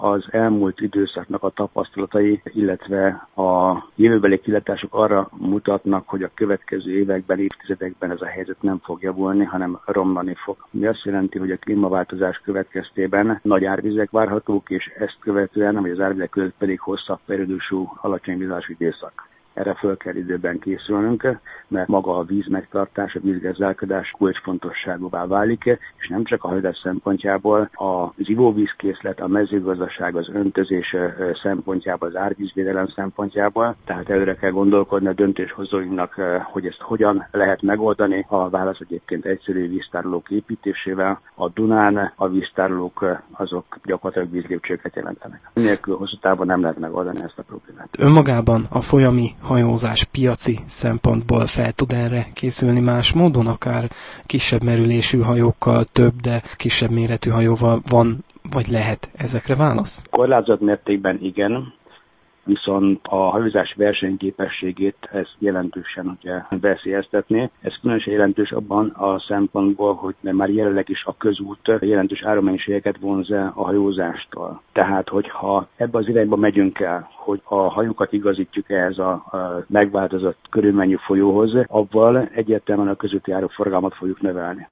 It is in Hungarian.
az elmúlt időszaknak a tapasztalatai, illetve a jövőbeli kilátások arra mutatnak, hogy a következő években, évtizedekben ez a helyzet nem fog javulni, hanem romlani fog. Mi azt jelenti, hogy a klímaváltozás következtében nagy árvizek várhatók, és ezt követően, vagy az árvizek között pedig hosszabb periódusú alacsony vízállású időszak. Erre föl kell időben készülnünk, mert maga a víz megtartás, a vízgazdálkodás kulcsfontosságúvá válik, és nem csak a hajózás szempontjából, az ivóvízkészlet, a mezőgazdaság, az öntözés szempontjából, az árvízvédelem szempontjából. Tehát előre kell gondolkodni a döntéshozóinknak, hogy ezt hogyan lehet megoldani. A válasz egyébként egyszerű víztárolók építésével. A Dunán a víztárolók azok gyakorlatilag vízlépcsőket jelentenek. Nélkül hosszú távon nem lehet megoldani ezt a problémát. Önmagában a folyami hajózás piaci szempontból fel tud erre készülni más módon, akár kisebb merülésű hajókkal, több, de kisebb méretű hajóval van, vagy lehet ezekre válasz? Korlátozott mértékben igen, viszont a hajózás versenyképességét ez jelentősen veszélyeztetné. Ez különösen jelentős abban a szempontból, hogy már jelenleg is a közút jelentős árumennyiségeket vonz a hajózástól. Tehát, hogyha ebbe az irányba megyünk el, hogy a hajókat igazítjuk ehhez a megváltozott körülmennyi folyóhoz, avval egyértelműen a közúti áruforgalmat fogjuk növelni.